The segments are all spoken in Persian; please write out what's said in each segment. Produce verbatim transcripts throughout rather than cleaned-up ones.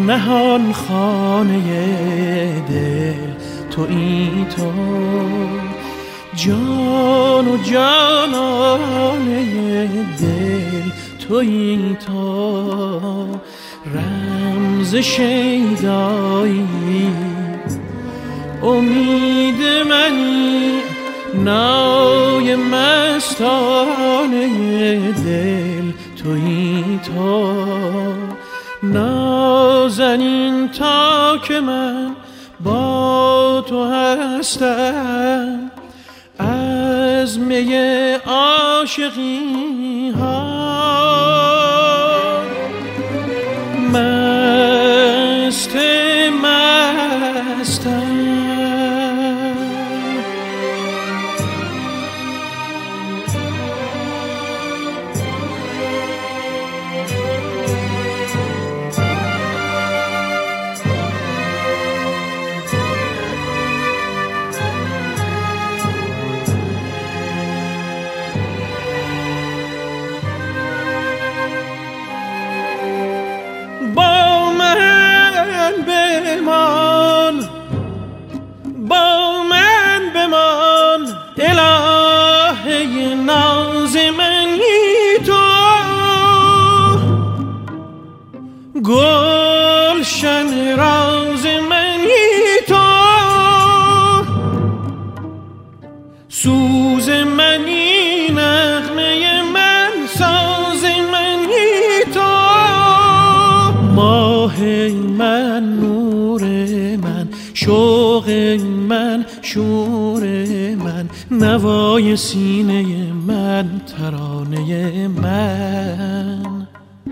نهان خانه دل تویی تو، جان و جانانه دل تویی تو، رمز شیدایی امید منی، نای مستانه دل تویی تو، نازنین تا که من با تو هستم، از می عاشقی ها مست مستم. با من بمان، با من بمان، الهه ناز منی تو، گلشن راز منی تو، سوز منی، نغمه من، ساز منی تو، ماه من، نور من، شوق من، شور من، نوای سینه من، ترانه من.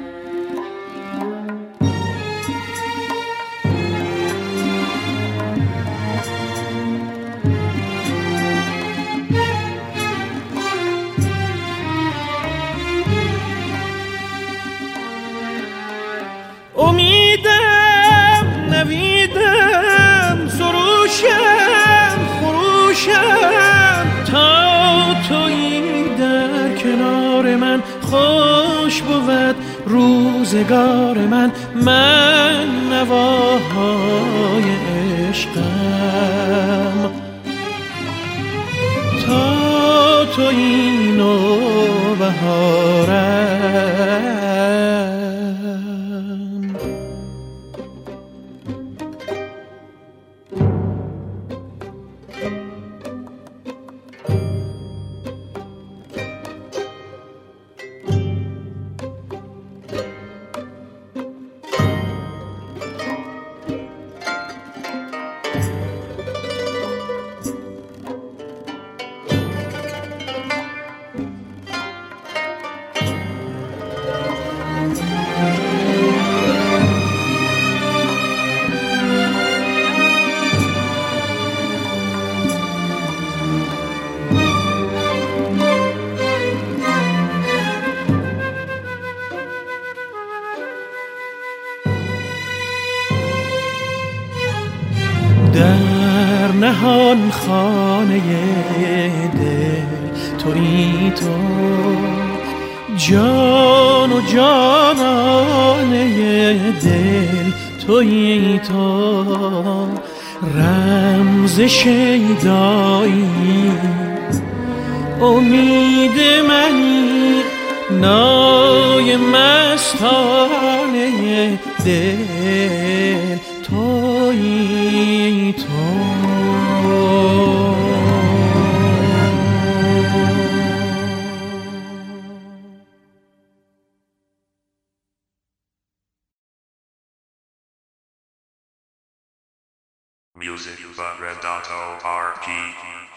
امیدم، نویدم، سروشم، خروشم، تا تویی در کنار من، خوش بود روزگار من، من نواهای عشقم، تا تویی نوبهارم. در نهان خانه دل تویی تو، جان و جانانه دل تویی تو، رمز شیدایی امید منی، نای مستانه دل تویی تو. Music by Red Dot O R P.